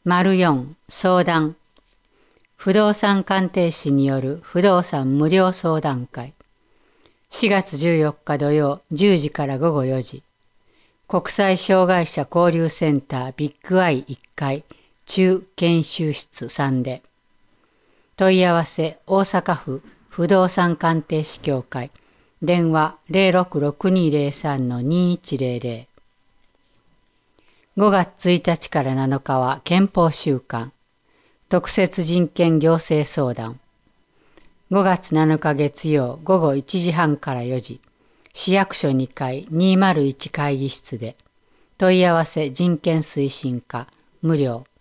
4相談。不動産鑑定士による不動産無料相談会。4月14日土曜10時から午後4時。国際障害者交流センタービッグアイ1階中研修室3で。問い合わせ大阪府不動産鑑定士協会。電話066203-2100。5月1日から7日は憲法週間。特設人権行政相談。5月7日月曜午後1時半から4時。市役所2階201会議室で。問い合わせ人権推進課無料。